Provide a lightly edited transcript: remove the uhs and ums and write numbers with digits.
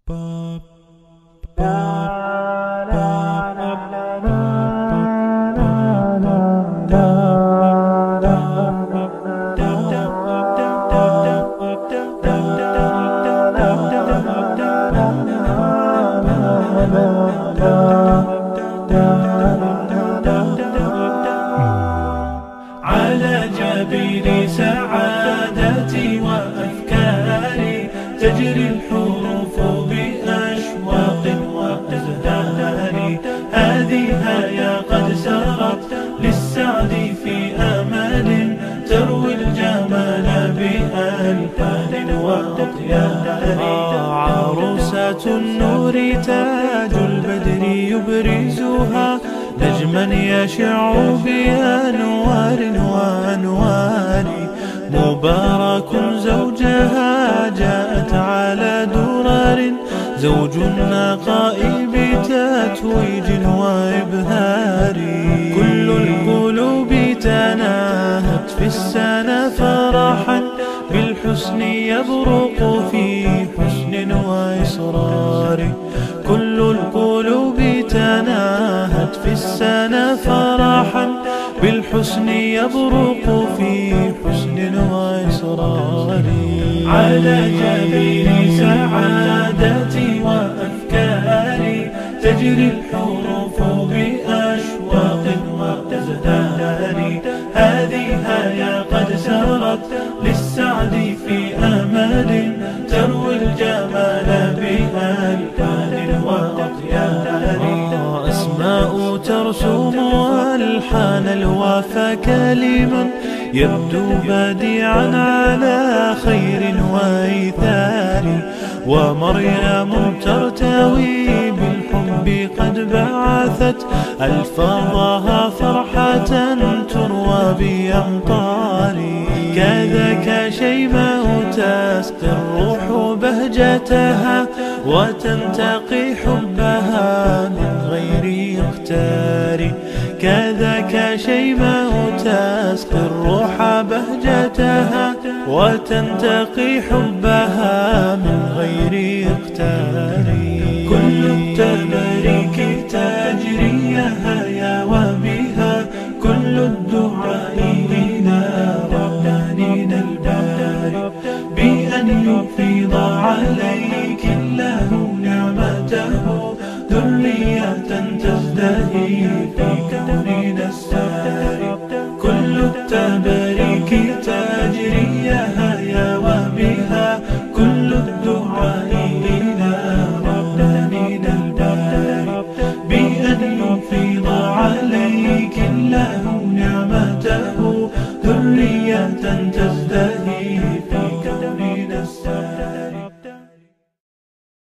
على جبين سعادتي وأفكاري تجري الحروف بأشواق وأزهار، هذه يا قد سرت للسعد في أمل تروي الجمال بألحان وأطيار. عروسة النور تاج البدر يبرزها نجما يشع بأنوار وأنوار، مبارك زوجها جاءت على درر، زوج النقاء بتتويج وإبهار. كل القلوب تناهت في السنة فرحا بالحسن يبرق في حسن وإصرار. كل القلوب تناهت في السنة فرحا بالحسن يبرق في حسن وإصرار. على جبين سعادتي وأفكاري تجري الحروف بأشواق وأزهار، هذه يا قد سرت للسعد في أمل تروي الجمال بألحان وأطيار. أسماء ترسم ألحان الوفا كلما يبدو بديعا على خير وإيثار، ومريم ترتوي بالحب قد بعثت ألفاظها فرحة تروى بأمطار. كذاك شيماء تسقي الروح بهجتها وتنتقي حبها من غير اختار. كذاك شيماء تسقي الروح بهجتها وتنتقي حبها من غير اختار. كل التباريك تجري يا وبها كل الدعاء إلى ربنا الباري، بأن يفيض عليك الله نعمته ذرية تزدهي في كوننا الساري. كل التباريك تجري يا وبها كل الدعاء إلى ربنا الباري، بأن يفيض عليك الله نعمته ذرية تزدهي